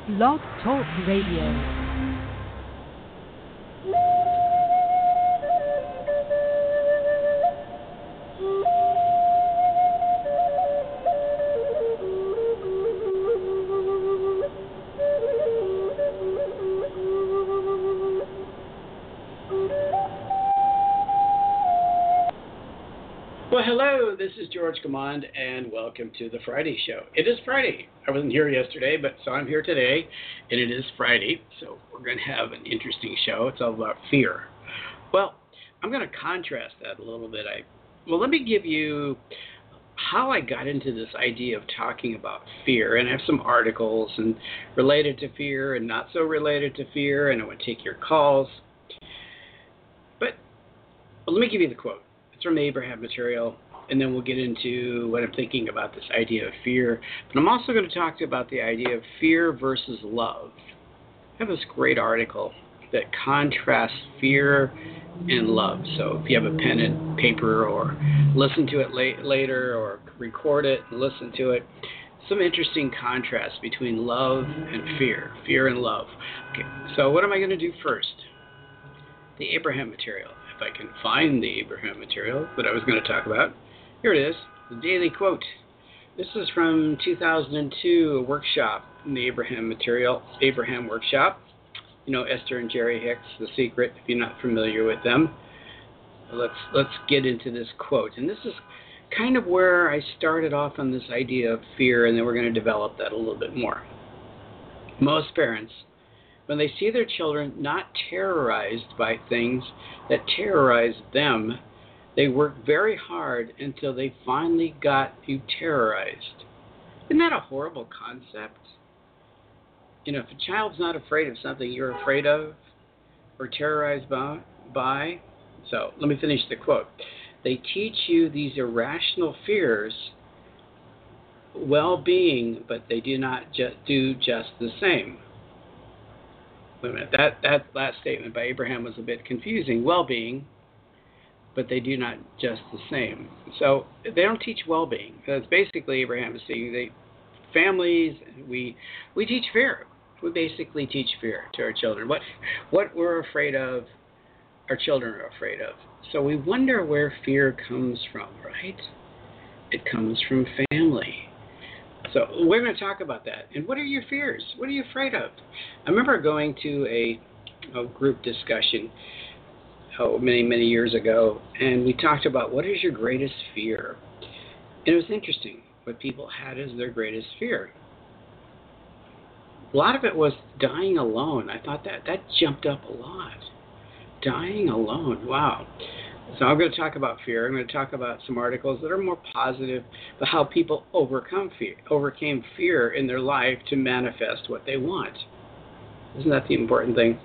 Blog Talk Radio. Well, hello, this is George Command, and welcome to the Friday Show. It is Friday. I wasn't here yesterday, so I'm here today, and it is Friday, so we're going to have an interesting show. It's all about fear. Well, I'm going to contrast that a little bit. Let me give you how I got into this idea of talking about fear, and I have some articles and related to fear and not so related to fear, and I want to take your calls. But let me give you the quote. From the Abraham Material, and then we'll get into what I'm thinking about this idea of fear. But I'm also going to talk about the idea of fear versus love. I have this great article that contrasts fear and love. So if you have a pen and paper, or listen to it later, or record it and listen to it, some interesting contrast between love and fear and love. Okay, so what am I going to do first? The Abraham Material. If I can find the Abraham Material that I was going to talk about. Here it is, the Daily Quote. This is from 2002, a workshop in the Abraham Material, Abraham Workshop. You know, Esther and Jerry Hicks, The Secret, if you're not familiar with them. Let's get into this quote. And this is kind of where I started off on this idea of fear, and then we're going to develop that a little bit more. Most parents, when they see their children not terrorized by things that terrorize them, they work very hard until they finally got you terrorized. Isn't that a horrible concept? You know, if a child's not afraid of something you're afraid of or terrorized by. So let me finish the quote. They teach you these irrational fears, well-being, but they do not do just the same. Wait a minute, that last statement by Abraham was a bit confusing. Well-being, but they do not just the same. So they don't teach well-being. That's basically Abraham is saying families, we teach fear. We basically teach fear to our children. What we're afraid of, our children are afraid of. So we wonder where fear comes from, right? It comes from family. So we're going to talk about that. And what are your fears? What are you afraid of? I remember going to a group discussion many years ago, and we talked about what is your greatest fear. And it was interesting what people had as their greatest fear. A lot of it was dying alone. I thought that jumped up a lot. Dying alone. Wow. So I'm going to talk about fear. I'm going to talk about some articles that are more positive about how people overcame fear in their life to manifest what they want. Isn't that the important thing?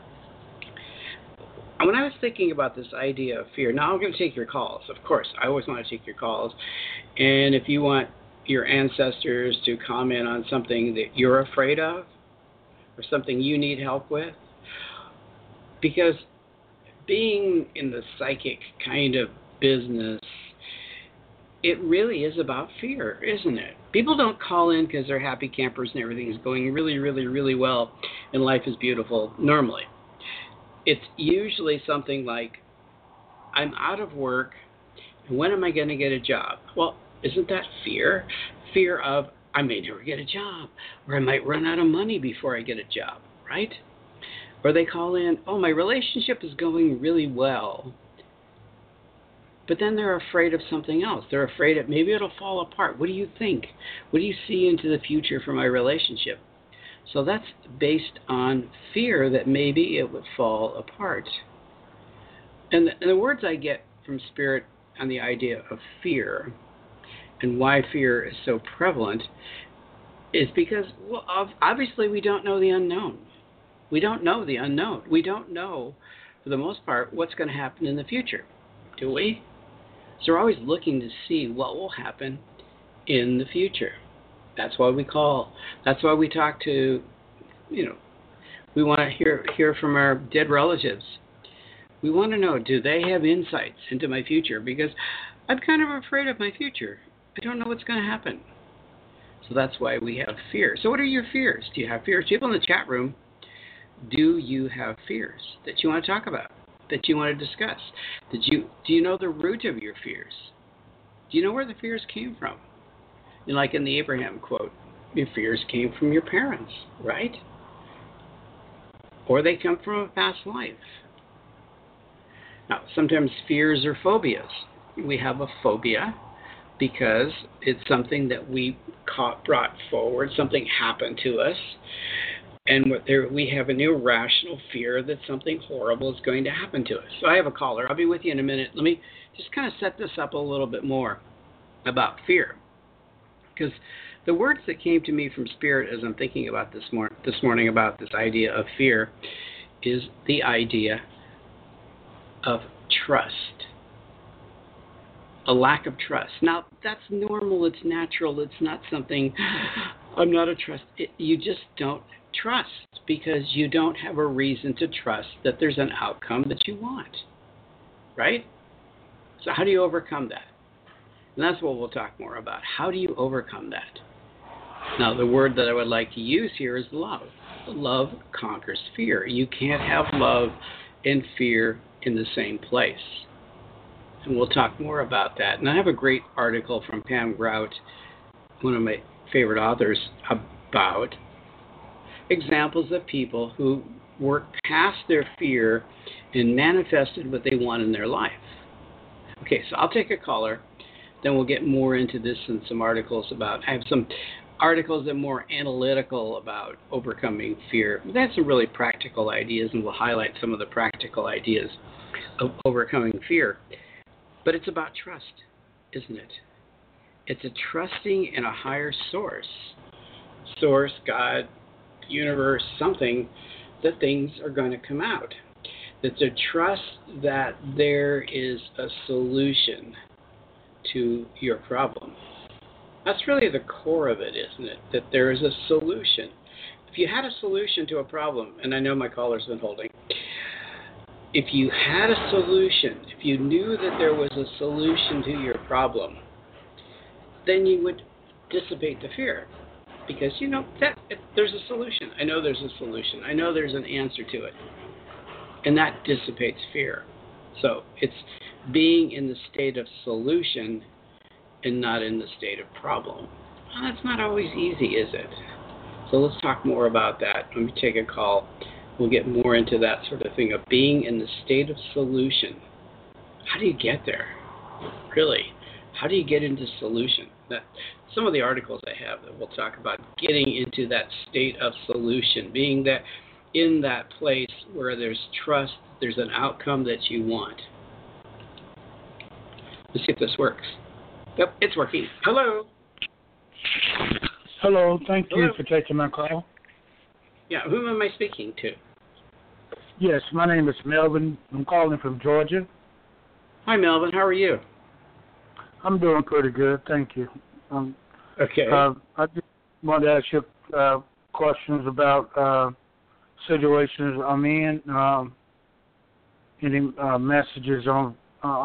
And when I was thinking about this idea of fear, now I'm going to take your calls. Of course, I always want to take your calls. And if you want your ancestors to comment on something that you're afraid of or something you need help with, because being in the psychic kind of business, it really is about fear, isn't it? People don't call in because they're happy campers and everything's going really, really, really well and life is beautiful normally. It's usually something like, I'm out of work, and when am I going to get a job? Well, isn't that fear? Fear of, I may never get a job, or I might run out of money before I get a job, right? Or they call in, oh, my relationship is going really well. But then they're afraid of something else. They're afraid that maybe it'll fall apart. What do you think? What do you see into the future for my relationship? So that's based on fear that maybe it would fall apart. And the words I get from Spirit on the idea of fear and why fear is so prevalent is because, well, obviously we don't know the unknown. We don't know the unknown. We don't know, for the most part, what's going to happen in the future, do we? So we're always looking to see what will happen in the future. That's why we talk to, we want to hear from our dead relatives. We want to know, do they have insights into my future? Because I'm kind of afraid of my future. I don't know what's going to happen. So that's why we have fear. So what are your fears? Do you have fears? People in the chat room, do you have fears that you want to talk about, that you want to discuss? Do you know the root of your fears? Do you know where the fears came from? And like in the Abraham quote, your fears came from your parents, right? Or they come from a past life. Now, sometimes fears are phobias. We have a phobia because it's something that we brought forward, something happened to us, and we have an irrational fear that something horrible is going to happen to us. So I have a caller. I'll be with you in a minute. Let me just kind of set this up a little bit more about fear, because the words that came to me from Spirit as I'm thinking about this morning about this idea of fear is the idea of trust. A lack of trust. Now, that's normal. It's natural. It's not something, I'm not a trust. You just don't trust because you don't have a reason to trust that there's an outcome that you want. Right? So how do you overcome that? And that's what we'll talk more about. How do you overcome that? Now, the word that I would like to use here is love. Love conquers fear. You can't have love and fear in the same place. And we'll talk more about that. And I have a great article from Pam Grout, one of my favorite authors, about examples of people who worked past their fear and manifested what they want in their life. Okay, so I'll take a caller. Then we'll get more into this and some articles about, I have some articles that are more analytical about overcoming fear. They have some really practical ideas, and we'll highlight some of the practical ideas of overcoming fear. But it's about trust, isn't it? It's a trusting in a higher source, God, universe, something, that things are going to come out. It's a trust that there is a solution to your problem. That's really the core of it, isn't it? That there is a solution. If you had a solution to a problem, and I know my caller's been holding, if you had a solution, if you knew that there was a solution to your problem, then you would dissipate the fear. Because you know that there's a solution. I know there's a solution. I know there's an answer to it. And that dissipates fear. So it's being in the state of solution and not in the state of problem. Well, that's not always easy, is it? So let's talk more about that. Let me take a call. We'll get more into that sort of thing of being in the state of solution. How do you get there? Really? How do you get into solution? That some of the articles I have that we'll talk about getting into that state of solution, being that in that place where there's trust, there's an outcome that you want. Let's see if this works. Yep, it's working. Hello. Hello. Thank you for taking my call. Yeah, whom am I speaking to? Yes, my name is Melvin. I'm calling from Georgia. Hi, Melvin. How are you? I'm doing pretty good, thank you. Okay. I just wanted to ask you questions about situations I'm in. Any messages on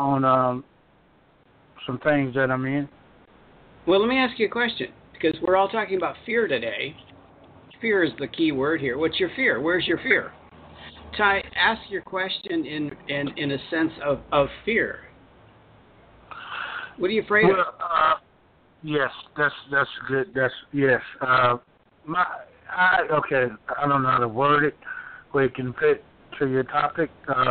some things that I'm in? Well, let me ask you a question, because we're all talking about fear today. Fear is the key word here. What's your fear? Where's your fear? Ty, ask your question in a sense of fear. What are you afraid of? Yes, that's good. Yes. Okay. I don't know how to word it where it can fit to your topic.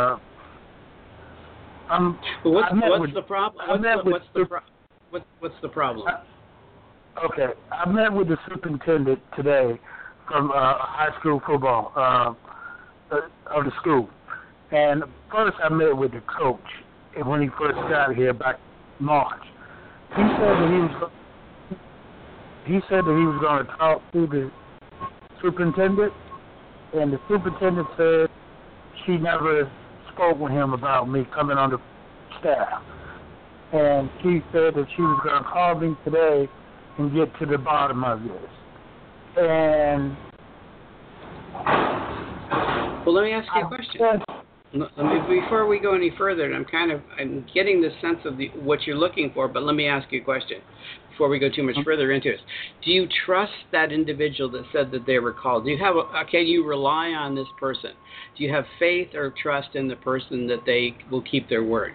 What's the problem? What's the problem? Okay, I met with the superintendent today from high school football of the school, and first I met with the coach when he first got here back in March. He said that he was going to talk to the superintendent, and the superintendent said she never spoke with him about me coming on the staff. And she said that she was going to call me today and get to the bottom of this. And well, let me ask you a question. Before we go any further, and I'm getting the sense of what you're looking for, but let me ask you a question before we go too much further into it. Do you trust that individual that said that they were called? Do you have can you rely on this person? Do you have faith or trust in the person that they will keep their word?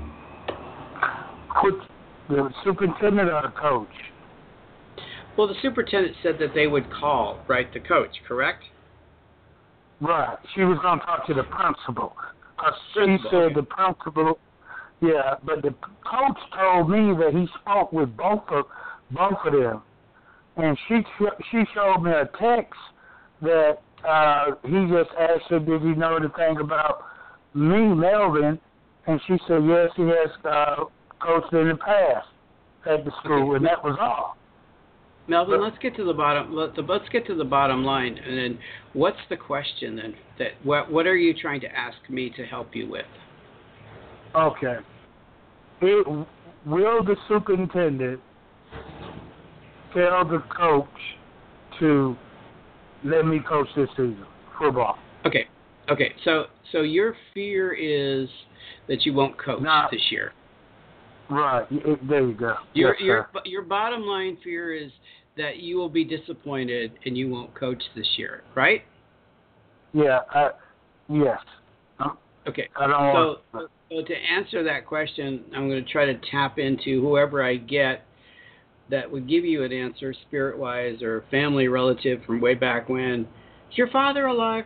The superintendent or the coach? Well, the superintendent said that they would call, right, the coach, correct? Right. She was going to talk to the principal. She said the principal, yeah, but the coach told me that he spoke with both of them. And she showed me a text that he just asked her, did he know anything about me, Melvin? And she said, yes, he has coached in the past at the school, and that was all. Melvin, let's get to the bottom. Let's get to the bottom line, and then what's the question then? What are you trying to ask me to help you with? Okay. Will the superintendent tell the coach to let me coach this season, football? Okay. So your fear is that you won't coach this year. Right. There you go. Your bottom line fear is that you will be disappointed and you won't coach this year, right? Yeah. Yes. Okay. So to answer that question, I'm going to try to tap into whoever I get that would give you an answer, spirit-wise or family relative from way back when. Is your father alive?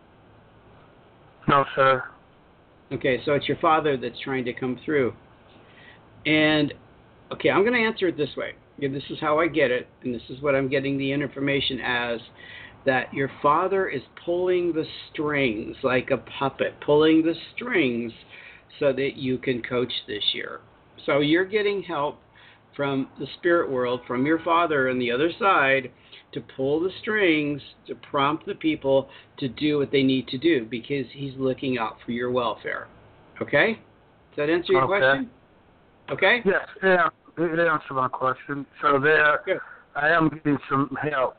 No, sir. Okay, so it's your father that's trying to come through. And, okay, I'm going to answer it this way. This is how I get it, and this is what I'm getting the information as, that your father is pulling the strings like a puppet, pulling the strings so that you can coach this year. So you're getting help from the spirit world, from your father on the other side, to pull the strings, to prompt the people to do what they need to do, because he's looking out for your welfare. Okay? Does that answer your question? Okay? Yes, it answered my question. So Good. I am getting some help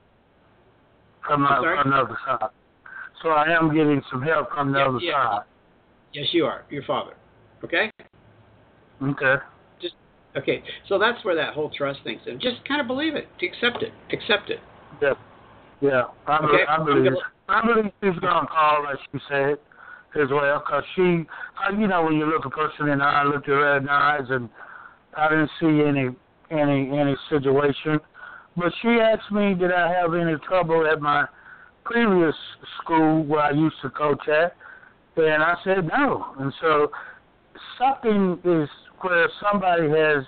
from the other side. So I am getting some help from the other side. Yes, you are. Your father. Okay? Okay. Okay, so that's where that whole trust thing's in. Just kind of believe it. Accept it. Accept it. Yeah. I believe she's going to call, like she said, as well, because she, when you look a person in the eye, I looked at her in the eyes, and I didn't see any situation. But she asked me, did I have any trouble at my previous school where I used to coach at, and I said no. And so something is where somebody has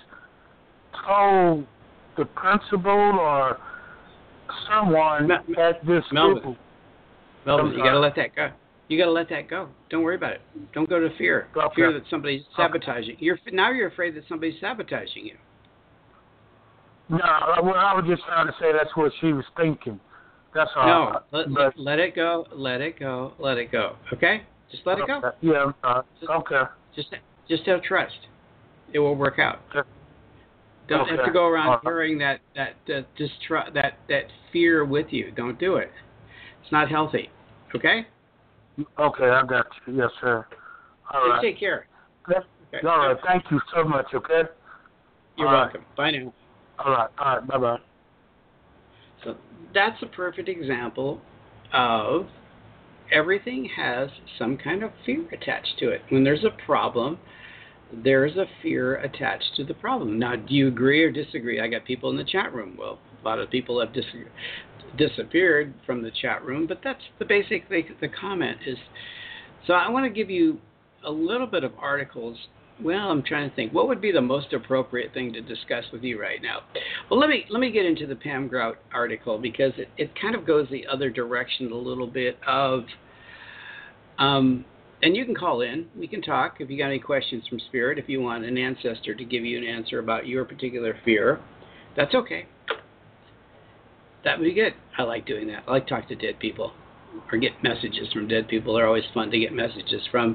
told the principal or someone at this school. Melvin, you got to let that go. You got to let that go. Don't worry about it. Don't go to fear. Okay. Fear that somebody's sabotaging. Now you're afraid that somebody's sabotaging you. No, well, I was just trying to say that's what she was thinking. That's all. No, let it go. Let it go. Let it go. Okay? Just let it go. Yeah. Okay. Just have trust. It will work out. Don't have to go around carrying that distrust, that fear with you. Don't do it. It's not healthy. Okay? Okay, I got you. Yes, sir. All right. Take care. Okay. All right. Thank you so much. Okay. You're welcome. Bye now. All right. Bye-bye. So that's a perfect example of everything has some kind of fear attached to it. When there's a problem, there's a fear attached to the problem. Now, do you agree or disagree? I got people in the chat room. Well, a lot of people have disappeared from the chat room, but that's the basic thing. The comment is, so I want to give you a little bit of articles. Well, I'm trying to think. What would be the most appropriate thing to discuss with you right now? Well, let me get into the Pam Grout article, because it kind of goes the other direction a little bit of, and you can call in. We can talk if you got any questions from Spirit. If you want an ancestor to give you an answer about your particular fear, that's okay. That would be good. I like doing that. I like talking to dead people or get messages from dead people. They're always fun to get messages from.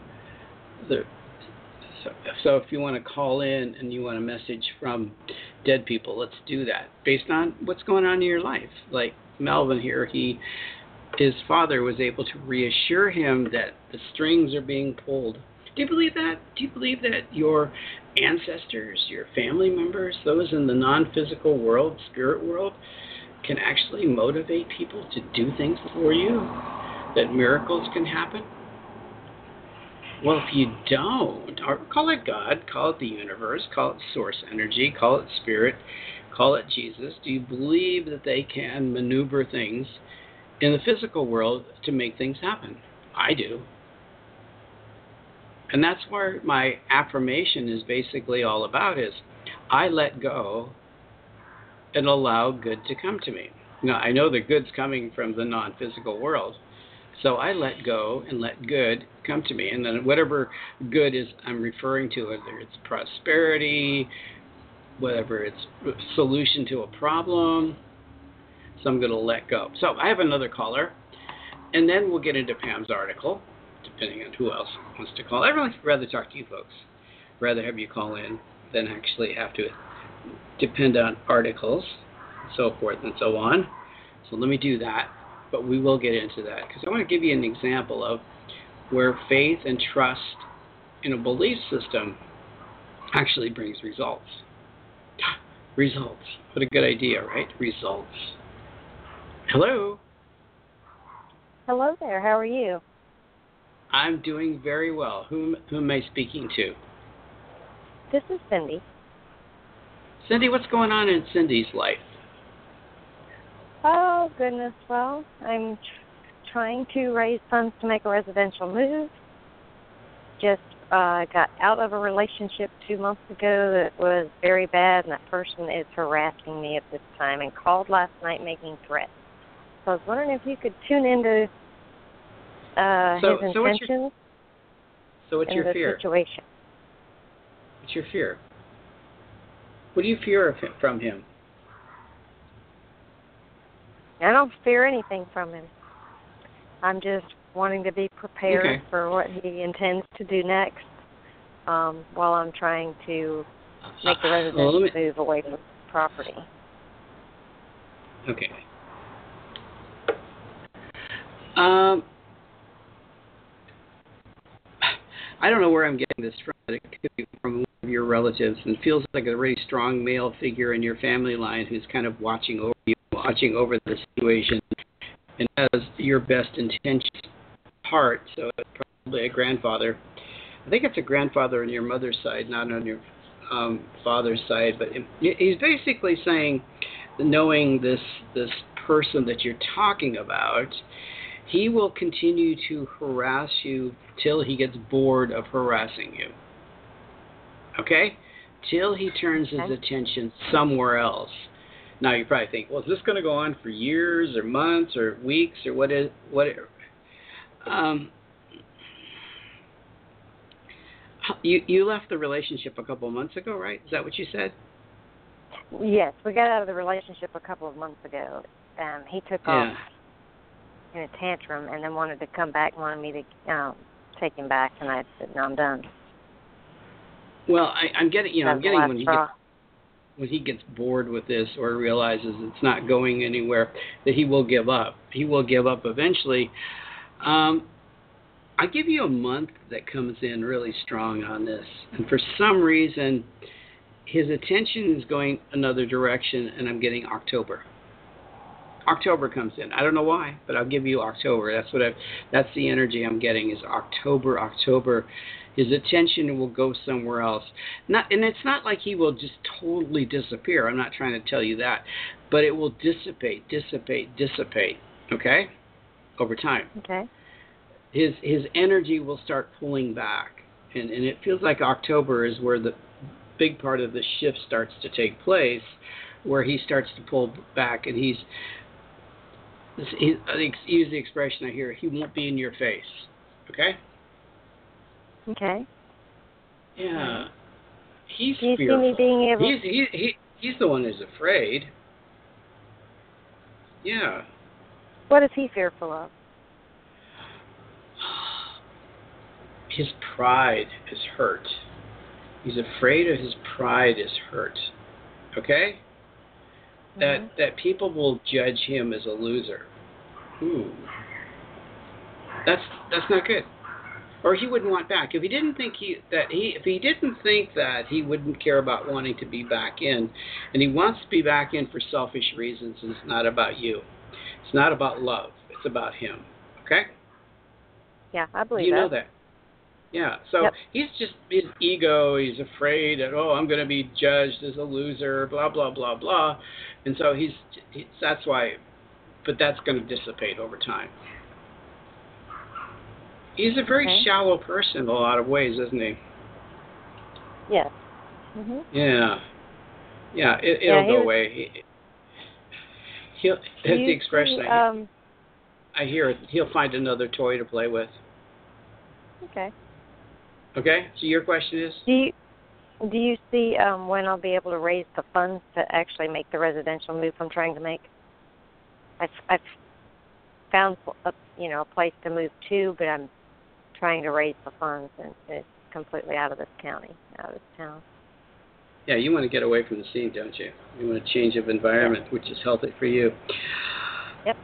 So if you want to call in and you want a message from dead people, let's do that based on what's going on in your life. Like Melvin here, he his father was able to reassure him that the strings are being pulled. Do you believe that? Do you believe that your ancestors, your family members, those in the non-physical world, spirit world, can actually motivate people to do things for you? That miracles can happen? Well, if you don't, or call it God, call it the universe, call it source energy, call it spirit, call it Jesus, do you believe that they can maneuver things in the physical world to make things happen? I do. And that's where my affirmation is basically all about, is I let go and allow good to come to me. Now, I know the good's coming from the non-physical world, so I let go and let good come to me. And then whatever good is I'm referring to, whether it's prosperity, whatever it's solution to a problem, so I'm going to let go. So I have another caller, and then we'll get into Pam's article, depending on who else wants to call. I'd rather talk to you folks. Rather have you call in than actually have to depend on articles, and so forth and so on. So let me do that, but we will get into that, because I want to give you an example of where faith and trust in a belief system actually brings results. Results. What a good idea, right? Results. Hello. Hello there. How are you? I'm doing very well. Who am I speaking to? This is Cindy. Cindy, what's going on in Cindy's life? Oh, goodness. Well, I'm trying to raise funds to make a residential move. Just got out of a relationship 2 months ago that was very bad, and that person is harassing me at this time and called last night making threats. So I was wondering if you could tune into his intentions. What's your fear? Situation. What's your fear? What do you fear from him? I don't fear anything from him. I'm just wanting to be prepared for what he intends to do next, while I'm trying to make the residential move away from the property. Okay. I don't know where I'm getting this from, but it could be from one of your relatives, and feels like a really strong male figure in your family line who's kind of watching over you, watching over the situation, and has your best intentions at heart. So it's probably a grandfather. I think it's a grandfather on your mother's side, not on your father's side. But he's basically saying, knowing this person that you're talking about, he will continue to harass you till he gets bored of harassing you. Okay? Till he turns his attention somewhere else. Now you probably think, well, is this going to go on for years or months or weeks or what? You left the relationship a couple of months ago, right? Is that what you said? Yes, we got out of the relationship a couple of months ago. He took off in a tantrum and then wanted to come back, wanted me to take him back, and I said, no, I'm done. Well, I'm getting when he gets bored with this or realizes it's not going anywhere, that he will give up. He will give up eventually. I give you a month that comes in really strong on this, and for some reason, his attention is going another direction, and I'm getting October. October comes in. I don't know why, but I'll give you October. That's the energy I'm getting, is October. His attention will go somewhere else. And it's not like he will just totally disappear. I'm not trying to tell you that, but it will dissipate. Okay? Over time. Okay. His energy will start pulling back, and it feels like October is where the big part of the shift starts to take place, where he starts to pull back, and use the expression I hear, he won't be in your face. Okay? Okay. Yeah. He's Do you fearful. see me being able... He's the one who's afraid. Yeah. What is he fearful of? His pride is hurt. He's afraid of his pride is hurt. Okay? That people will judge him as a loser. Ooh. That's not good. Or he wouldn't want back. If he didn't think that he wouldn't care about wanting to be back in, and he wants to be back in for selfish reasons, and it's not about you. It's not about love. It's about him. Okay? Yeah, I believe that. You know that. Yeah. So Yep. he's just his ego. He's afraid that I'm going to be judged as a loser. Blah blah blah blah. And so that's why. But that's going to dissipate over time. He's a very shallow person in a lot of ways, isn't he? Yes. Mhm. Yeah. Yeah. It'll go away. He'll. That's the expression. I hear it. He'll find another toy to play with. Okay. Okay. So your question is? Do you see when I'll be able to raise the funds to actually make the residential move I'm trying to make? I've found a place to move to, but I'm trying to raise the funds, and it's completely out of this county, out of this town. Yeah, you want to get away from the scene, don't you? You want a change of environment, which is healthy for you. Yep.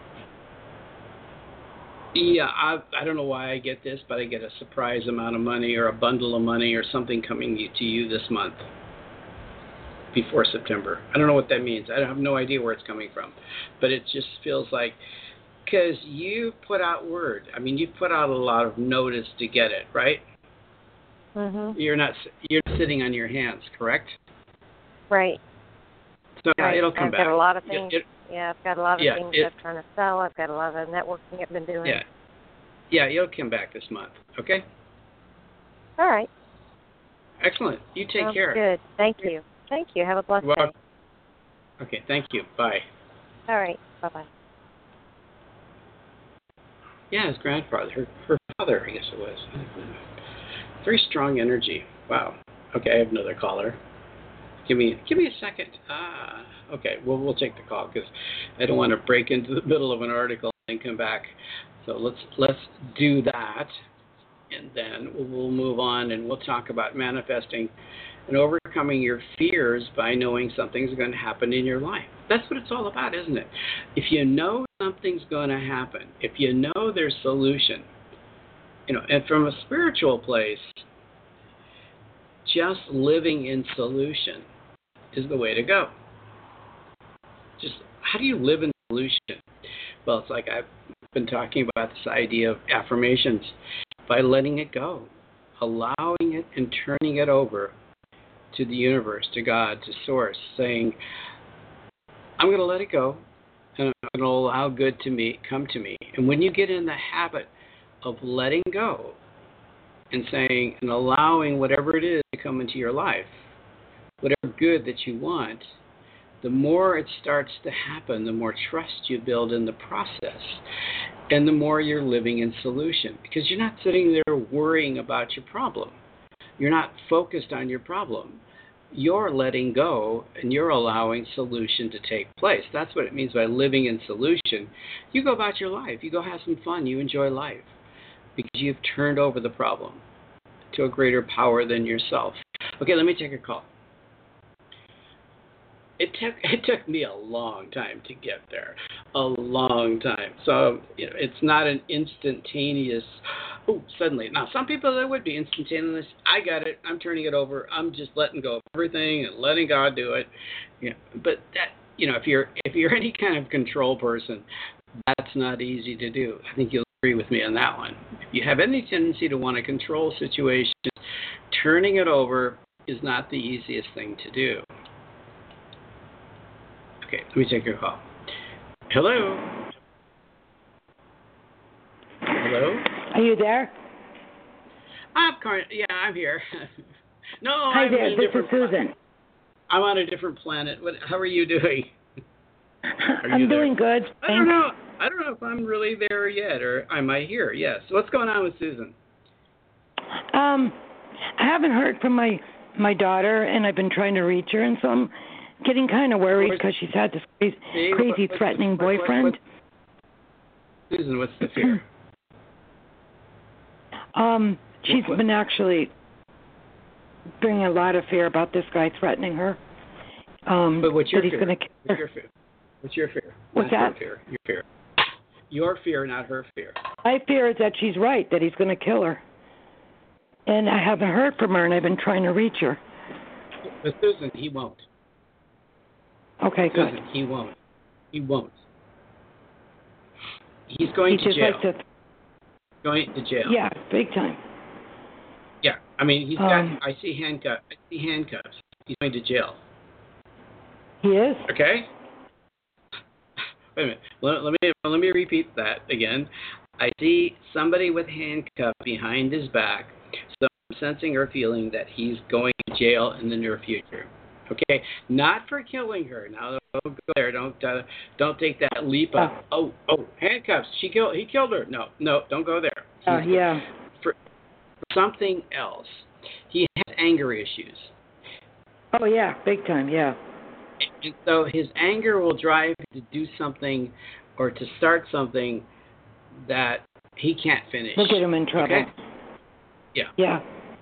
Yeah, I don't know why I get this, but I get a surprise amount of money or a bundle of money or something coming to you this month before September. I don't know what that means. I have no idea where it's coming from, but it just feels like because you put out word. I mean, you put out a lot of notice to get it, right? Mhm. You're sitting on your hands, correct? Right. So right. It'll come back. I've got a lot of things. I've got a lot of things I'm trying to sell. I've got a lot of networking I've been doing. Yeah, it'll come back this month. Okay. All right. Excellent. You take care. Good. Thank you. Thank you. Have a blessed day. Okay. Thank you. Bye. All right. Bye-bye. Yeah, his grandfather, her father, I guess it was. Very strong energy. Wow. Okay, I have another caller. Give me a second. Okay. Well, we'll take the call because I don't want to break into the middle of an article and come back. So let's do that, and then we'll move on and we'll talk about manifesting and overcoming your fears by knowing something's going to happen in your life. That's what it's all about, isn't it? If you know something's going to happen, if you know there's solution, and from a spiritual place, just living in solution is the way to go. Just how do you live in solution? Well, it's like I've been talking about this idea of affirmations by letting it go, allowing it and turning it over to the universe, to God, to Source, saying, I'm going to let it go, and I'm going to allow good to come to me. And when you get in the habit of letting go and saying and allowing whatever it is to come into your life, whatever good that you want, the more it starts to happen, the more trust you build in the process, and the more you're living in solution, because you're not sitting there worrying about your problem. You're not focused on your problem. You're letting go and you're allowing solution to take place. That's what it means by living in solution. You go about your life. You go have some fun. You enjoy life because you've turned over the problem to a greater power than yourself. Okay, let me take a call. It took me a long time to get there, a long time. So it's not an instantaneous. Suddenly. Now some people that would be instantaneous. I got it. I'm turning it over. I'm just letting go of everything and letting God do it. But that if you're any kind of control person, that's not easy to do. I think you'll agree with me on that one. If you have any tendency to want to control situations, turning it over is not the easiest thing to do. Okay, let me take your call. Hello? Hello? Are you there? I'm here. No, Hi I'm there, in a this different is Susan. I'm on a different planet. How are you doing? I'm doing good. I don't know if I'm really there yet, or am I here? Yes. What's going on with Susan? I haven't heard from my daughter, and I've been trying to reach her, and so I'm getting kind of worried because she's had this crazy threatening boyfriend. Susan, what's the fear? She's been actually bringing a lot of fear about this guy threatening her. But what's your fear? What's your fear? What's your fear? What's that? Your fear. Your fear, not her fear. My fear is that she's right, that he's going to kill her. And I haven't heard from her, and I've been trying to reach her. But Susan, he won't. Okay, good. Susan, he won't. He won't. He's going to jail. Going to jail. Yeah, big time. Yeah, I mean, he's got. I see handcuffs. He's going to jail. He is. Okay. Wait a minute. Let me repeat that again. I see somebody with handcuffs behind his back, so I'm sensing or feeling that he's going to jail in the near future. Okay, not for killing her. Now, don't go there. Don't take that leap of handcuffs. He killed her. No, don't go there. Yeah. For something else. He has anger issues. Oh yeah, big time. Yeah. And so his anger will drive him to do something or to start something that he can't finish. Look at him in trouble. Okay? Yeah. Yeah.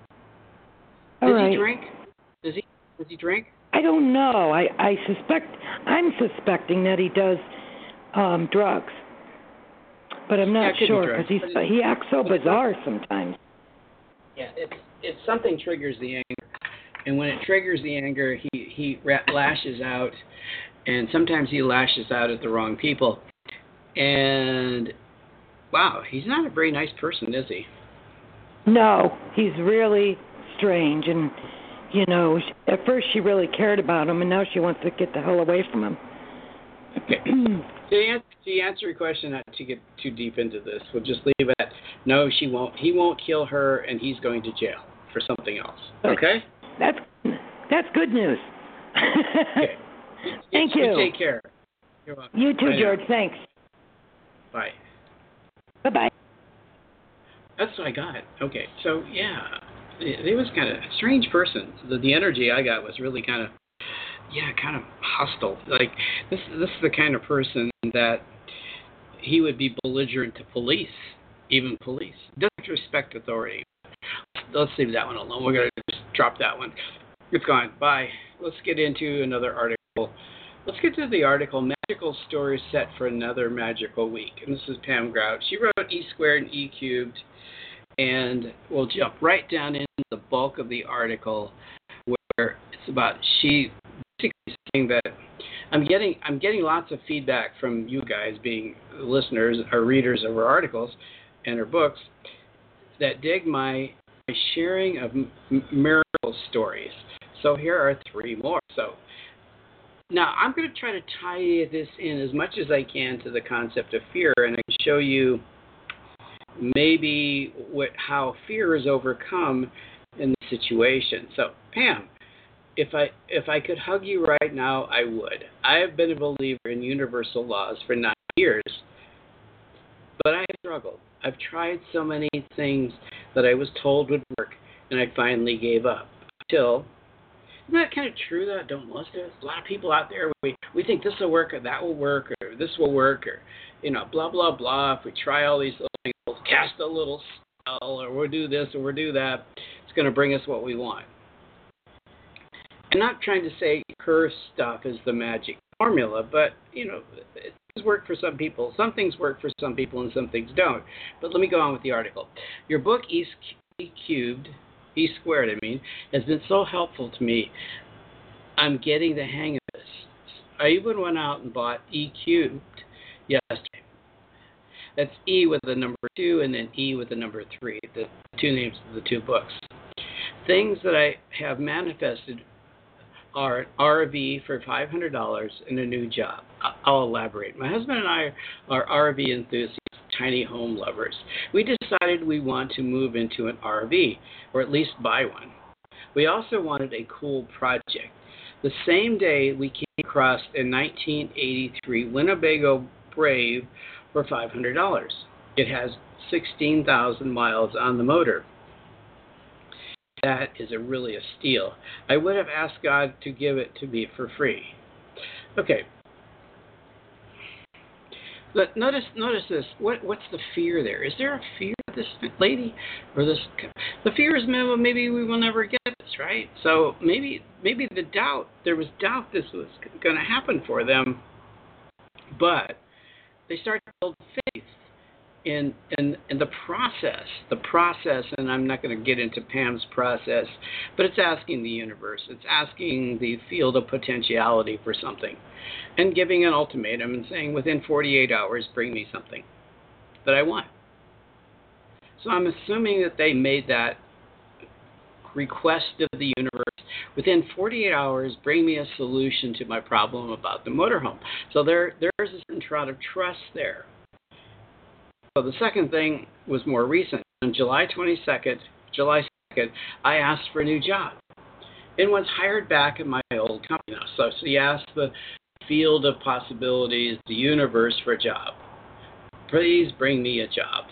Does he drink? Does he drink? I don't know. I'm suspecting that he does drugs, but I'm not sure because he acts so bizarre sometimes. Yeah, it's something triggers the anger, and when it triggers the anger, he lashes out, and sometimes he lashes out at the wrong people. And wow, he's not a very nice person, is he? No, he's really strange, and you know, at first she really cared about him, and now she wants to get the hell away from him. Okay. To answer your question, not to get too deep into this, we'll just leave it at no, she won't. He won't kill her, and he's going to jail for something else. Okay? That's good news. Okay. Thank you. You take care. You're welcome. You too, Bye George. now. Thanks. Bye. Bye-bye. That's what I got. Okay. So, yeah. He was kind of a strange person. The energy I got was really kind of hostile. Like, this is the kind of person that he would be belligerent to police, even police. Doesn't respect authority. Let's leave that one alone. We're going to just drop that one. It's gone. Bye. Let's get into another article. Let's get to the article, Magical Stories Set for Another Magical Week. And this is Pam Grout. She wrote E squared and E cubed. And we'll jump right down into the bulk of the article where it's about she basically saying that I'm getting lots of feedback from you guys being listeners or readers of her articles and her books that dig my sharing of miracle stories. So here are 3 more. So now I'm going to try to tie this in as much as I can to the concept of fear, and I can show you maybe how fear is overcome in the situation. So, Pam, if I could hug you right now, I would. I have been a believer in universal laws for 9 years, but I have struggled. I've tried so many things that I was told would work, and I finally gave up. Isn't that kind of true, though? Don't most of us? A lot of people out there, we think this will work, or that will work, or this will work, or, blah, blah, blah. If we try all these little things, we'll cast a little spell, or we'll do this, or we'll do that. It's going to bring us what we want. I'm not trying to say her stuff is the magic formula, but, it does work for some people. Some things work for some people, and some things don't. But let me go on with the article. Your book, E squared, has been so helpful to me. I'm getting the hang of this. I even went out and bought E cubed yesterday. That's E with the number 2 and then E with the number 3, the 2 names of the 2 books. Things that I have manifested are an RV for $500 and a new job. I'll elaborate. My husband and I are RV enthusiasts, tiny home lovers. We decided we want to move into an RV, or at least buy one. We also wanted a cool project. The same day we came across a 1983 Winnebago Brave for $500. It has 16,000 miles on the motor. That is really a steal. I would have asked God to give it to me for free. Okay. But notice this. What's the fear there? Is there a fear of this lady or this? The fear is maybe we will never get this, right? So maybe there was doubt this was going to happen for them, but they start to build faith in the process, and I'm not going to get into Pam's process, but it's asking the universe, it's asking the field of potentiality for something, and giving an ultimatum and saying within 48 hours, bring me something that I want. So I'm assuming that they made that request of the universe. Within 48 hours, bring me a solution to my problem about the motorhome. So there's a certain shroud of trust there. So the second thing was more recent. On July 2nd, I asked for a new job and was hired back at my old company. So he asked the field of possibilities, the universe, for a job. Please bring me a job.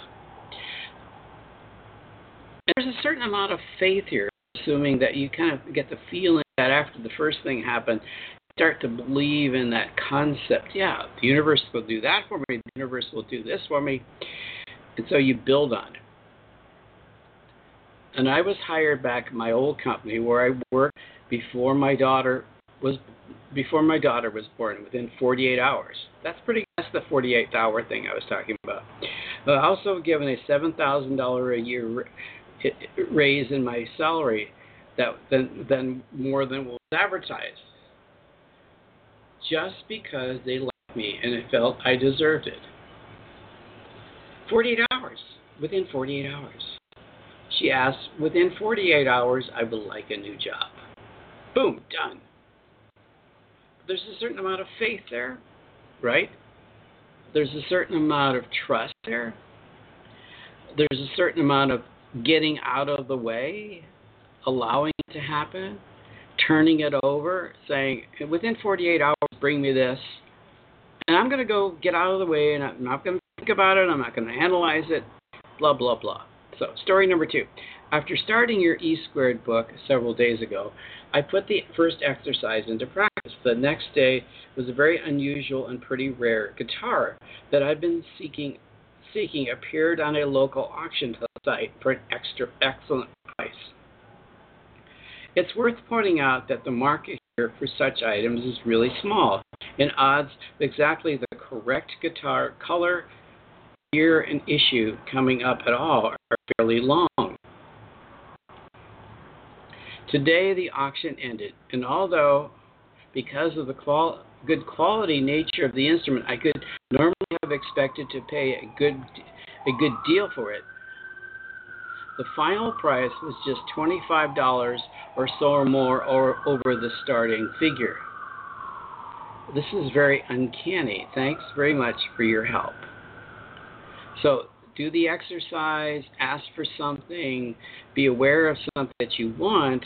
And there's a certain amount of faith here, assuming that you kind of get the feeling that after the first thing happened, you start to believe in that concept. Yeah, the universe will do that for me. The universe will do this for me. And so you build on it. And I was hired back at my old company where I worked before my daughter was born, within 48 hours. That's the 48-hour thing I was talking about. Also given a $7,000 a year raise in my salary, than more than was advertised, just because they liked me and I felt I deserved it. 48 hours. Within 48 hours. She asked, within 48 hours, I would like a new job. Boom, done. There's a certain amount of faith there, right? There's a certain amount of trust there. There's a certain amount of getting out of the way, allowing it to happen, turning it over, saying, within 48 hours, bring me this, and I'm going to go get out of the way, and I'm not going to think about it, I'm not going to analyze it, blah, blah, blah. So, story number 2. After starting your E-Squared book several days ago, I put the first exercise into practice. The next day was a very unusual and pretty rare guitar that I've been seeking appeared on a local auction site for an excellent price. It's worth pointing out that the market here for such items is really small, and odds of exactly the correct guitar color, year, and issue coming up at all are fairly long. Today the auction ended, and although because of the good quality nature of the instrument, I could normally have expected to pay a good deal for it, the final price was just $25 or so or more over the starting figure. This is very uncanny. Thanks very much for your help. So do the exercise, ask for something, be aware of something that you want.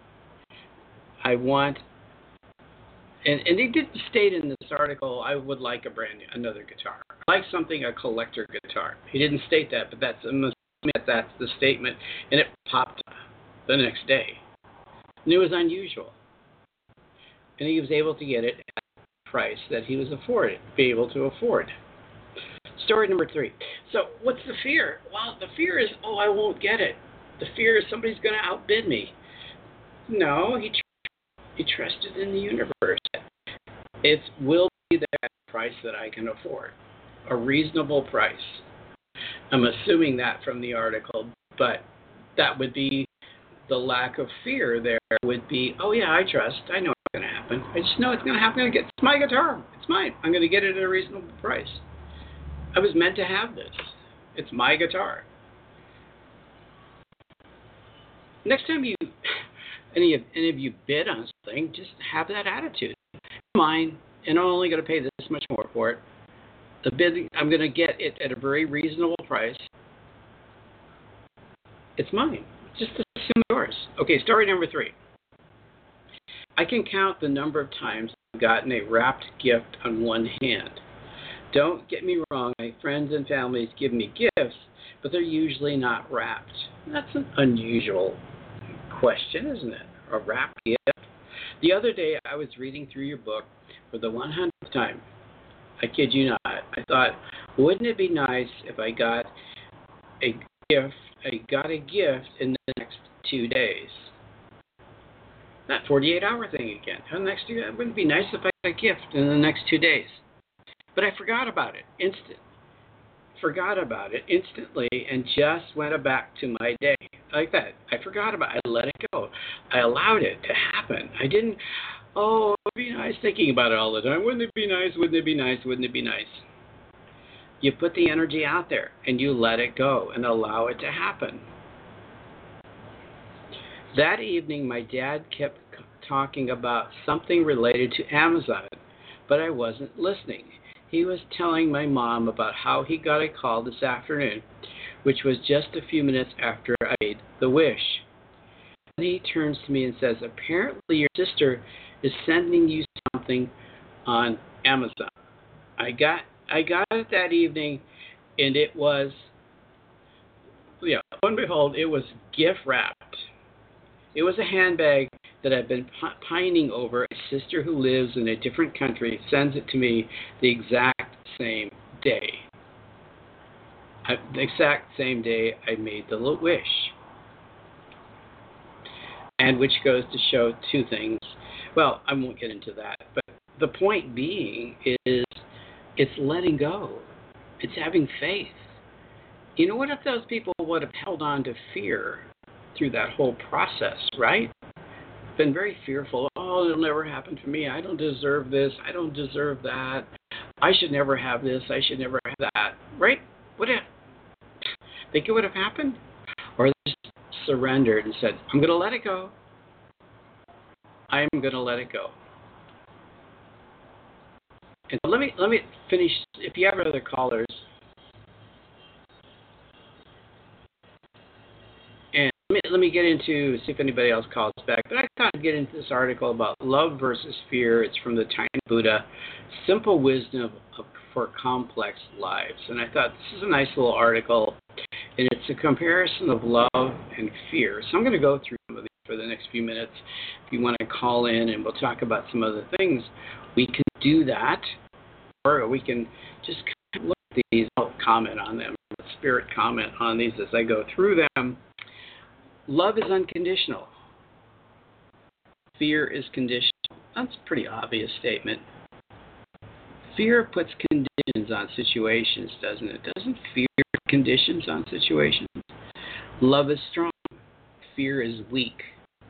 And he did state in this article, I would like another guitar. I like a collector guitar. He didn't state that, but that's the statement, and it popped up the next day. And it was unusual. And he was able to get it at a price that he was able to afford. Story number 3. So what's the fear? Well, the fear is, I won't get it. The fear is somebody's going to outbid me. No, he trusted in the universe. It will be the price that I can afford, a reasonable price. I'm assuming that from the article, but that would be the lack of fear there would be, I trust. I know what's going to happen. I just know it's going to happen. It's my guitar. It's mine. I'm going to get it at a reasonable price. I was meant to have this. It's my guitar. Next time any of you bid on something, just have that attitude. It's mine, and I'm only going to pay this much more for it. The bid, I'm going to get it at a very reasonable price. It's mine. Just assume it's yours. Okay, story number 3. I can count the number of times I've gotten a wrapped gift on one hand. Don't get me wrong, my friends and families give me gifts, but they're usually not wrapped. That's an unusual question, isn't it? A wrapped gift. The other day, I was reading through your book for the 100th time. I kid you not. I thought, wouldn't it be nice if I got a gift? I got a gift in the next 2 days. That 48-hour thing again. Wouldn't it be nice if I got a gift in the next 2 days? But I forgot about it instantly and just went back to my day like that. I forgot about it. I let it go. I allowed it to happen. I didn't, oh, it'd be nice thinking about it all the time. Wouldn't it be nice? Wouldn't it be nice? Wouldn't it be nice? You put the energy out there and you let it go and allow it to happen. That evening, my dad kept talking about something related to Amazon, but I wasn't listening. He was telling my mom about how he got a call this afternoon, which was just a few minutes after I made the wish. And he turns to me and says, apparently your sister is sending you something on Amazon. I got it that evening, and it was, lo and behold, it was gift wrapped. It was a handbag that I've been pining over. A sister who lives in a different country sends it to me the exact same day. The exact same day I made the wish. And which goes to show two things. Well, I won't get into that. But the point being is it's letting go. It's having faith. You know, what if those people would have held on to fear through that whole process, right? Been very fearful. Oh, it'll never happen to me. I don't deserve this. I don't deserve that. I should never have this. I should never have that. Right? Would it? Think it would have happened? Or they just surrendered and said, I'm going to let it go. I'm going to let it go. And let me finish. If you have other callers, and let me get into, see if anybody else calls back. But I thought I'd get into this article about love versus fear. It's from the Tiny Buddha, Simple Wisdom for Complex Lives. And I thought this is a nice little article, and it's a comparison of love and fear. So I'm going to go through some of these for the next few minutes. If you want to call in and we'll talk about some other things, we can do that, or we can just kind of look at these. I'll comment on them, spirit comment on these as I go through them. Love is unconditional. Fear is conditional. That's a pretty obvious statement. Fear puts conditions on situations, doesn't it? Doesn't fear put conditions on situations? Love is strong. Fear is weak.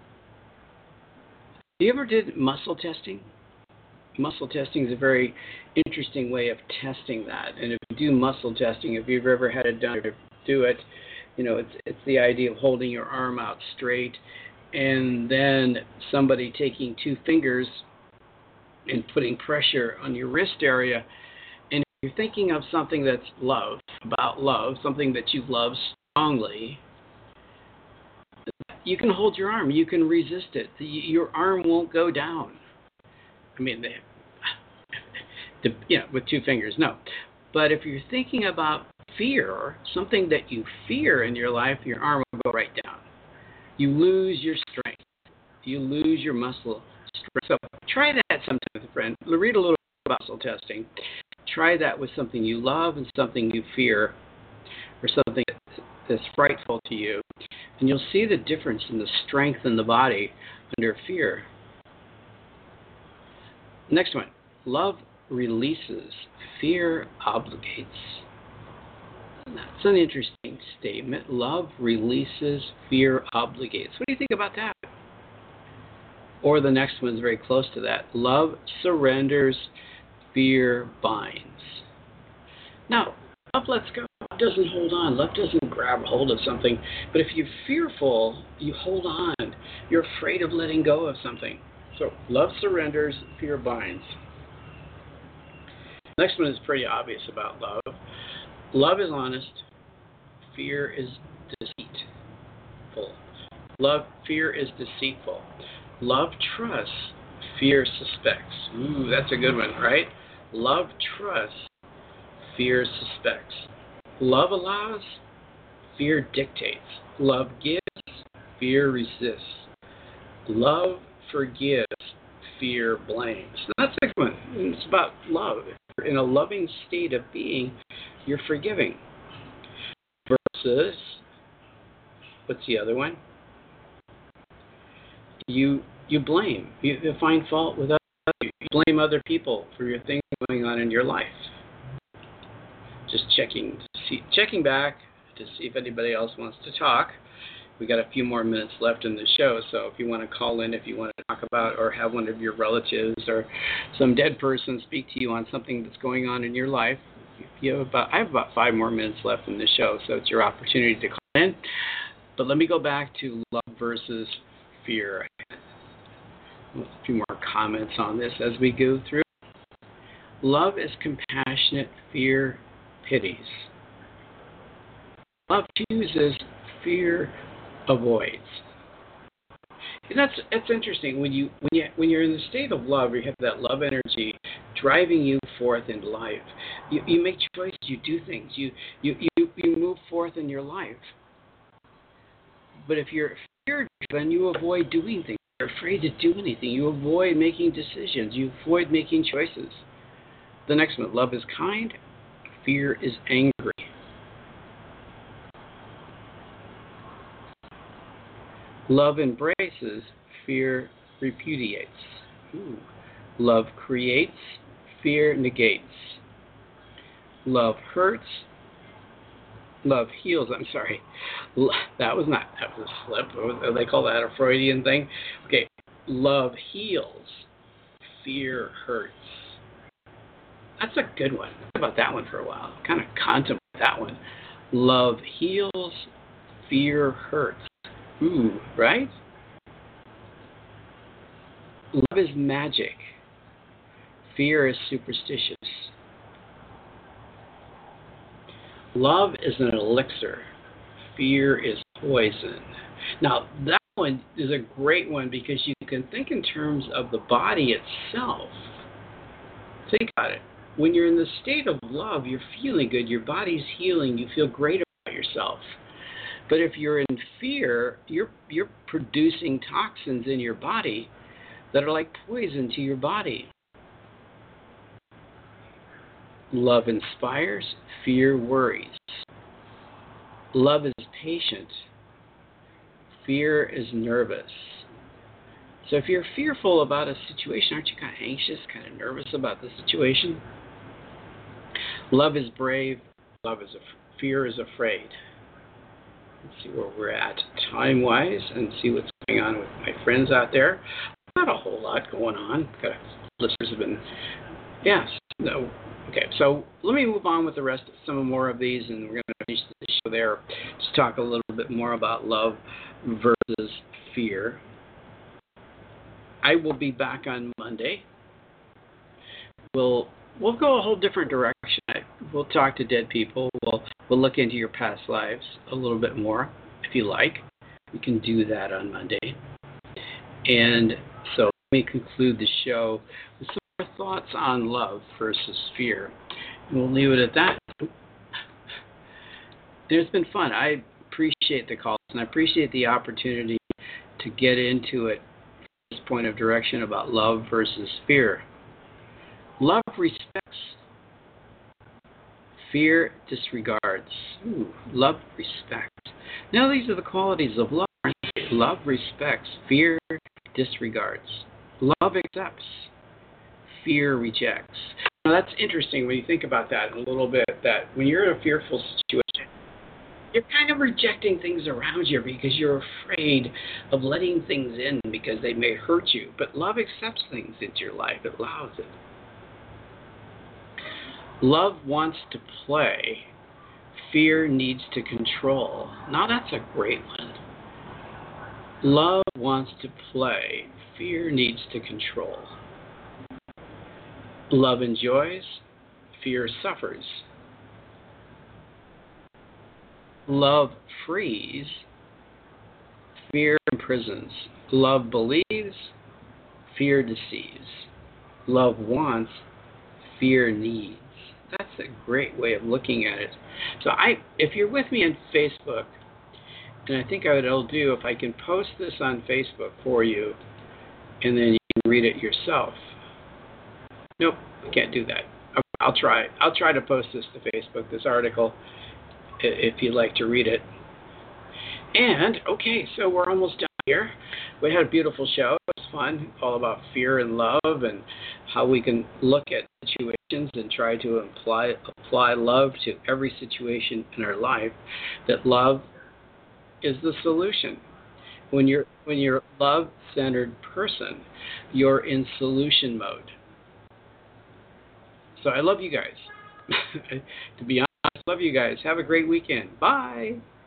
You ever did muscle testing? Muscle testing is a very interesting way of testing that. And if you do muscle testing, if you've ever had it done or do it, you know, it's the idea of holding your arm out straight and then somebody taking two fingers and putting pressure on your wrist area. And if you're thinking of something that's love, about love, something that you love strongly, you can hold your arm. You can resist it. Your arm won't go down. I mean, with two fingers, no. But if you're thinking about fear, something that you fear in your life, your arm will go right down. You lose your strength. You lose your muscle strength. So try that sometime with a friend. Read a little bit about muscle testing. Try that with something you love and something you fear, or something that's frightful to you. And you'll see the difference in the strength in the body under fear. Next one. Love releases. Fear obligates. That's an interesting statement. Love releases. Fear obligates. What do you think about that? Or the next one's very close to that. Love surrenders. Fear binds. Now, love lets go. Love doesn't hold on. Love doesn't grab hold of something. But if you're fearful, you hold on. You're afraid of letting go of something. So love surrenders, fear binds. Next one is pretty obvious about love. Love is honest. Fear is deceitful. Fear is deceitful. Love trusts. Fear suspects. Ooh, that's a good one, right? Love trusts. Fear suspects. Love allows. Fear dictates. Love gives. Fear resists. Love forgives. Fear blames. Now, that's a good one. It's about love. If you're in a loving state of being, you're forgiving. Versus, what's the other one? You blame. You find fault with others. You blame other people for your things going on in your life. just checking back to see if anybody else wants to talk. We got a few more minutes left in the show, so if you want to call in, if you want to talk about or have one of your relatives or some dead person speak to you on something that's going on in your life, I have about 5 more minutes left in the show, so it's your opportunity to call in. But let me go back to love versus fear. A few more comments on this as we go through. Love is compassionate, fear pities. Love chooses, fear avoids. And that's interesting. When you're in the state of love, you have that love energy driving you forth in life. You make choices. You do things. You move forth in your life. But if you're fear-driven, you avoid doing things. You're afraid to do anything. You avoid making decisions. You avoid making choices. The next one, love is kind, fear is angry. Love embraces, fear repudiates. Ooh. Love creates, fear negates. Love hurts, love heals. I'm sorry. That was a slip. They call that a Freudian thing. Okay. Love heals, fear hurts. That's a good one. Think about that one for a while. Kind of contemplate that one. Love heals, fear hurts. Ooh, right? Love is magic. Fear is superstitious. Love is an elixir. Fear is poison. Now, that one is a great one because you can think in terms of the body itself. Think about it. When you're in the state of love, you're feeling good. Your body's healing. You feel great about yourself. But if you're in fear, you're producing toxins in your body that are like poison to your body. Love inspires, fear worries. Love is patient, fear is nervous. So if you're fearful about a situation, aren't you kind of anxious, kind of nervous about the situation? Love is brave, fear is afraid. Let's see where we're at time-wise and see what's going on with my friends out there. Not a whole lot going on. Got listeners have been, yes, no. Okay, so let me move on with the rest of some more of these, and we're going to finish the show there. Just talk a little bit more about love versus fear. I will be back on Monday. We'll go a whole different direction. We'll talk to dead people. We'll look into your past lives a little bit more, if you like. We can do that on Monday. And so let me conclude the show with some more thoughts on love versus fear. And we'll leave it at that. It's been fun. I appreciate the calls, and I appreciate the opportunity to get into it from this point of direction about love versus fear. Love respects. Fear disregards. Ooh, love respects. Now these are the qualities of love. Love respects. Fear disregards. Love accepts. Fear rejects. Now that's interesting when you think about that a little bit, that when you're in a fearful situation, you're kind of rejecting things around you because you're afraid of letting things in because they may hurt you. But love accepts things into your life. It allows it. Love wants to play. Fear needs to control. Now that's a great one. Love wants to play. Fear needs to control. Love enjoys. Fear suffers. Love frees. Fear imprisons. Love believes. Fear deceives. Love wants. Fear needs. That's a great way of looking at it. So if you're with me on Facebook, and I think what I'll do, if I can post this on Facebook for you, and then you can read it yourself. Nope, I can't do that. I'll try. I'll try to post this to Facebook, this article, if you'd like to read it. And, okay, so we're almost done here. We had a beautiful show. It was fun, all about fear and love and how we can look at situations and try to apply love to every situation in our life, that love is the solution. When you're a love-centered person, you're in solution mode. So I love you guys. To be honest, I love you guys. Have a great weekend. Bye.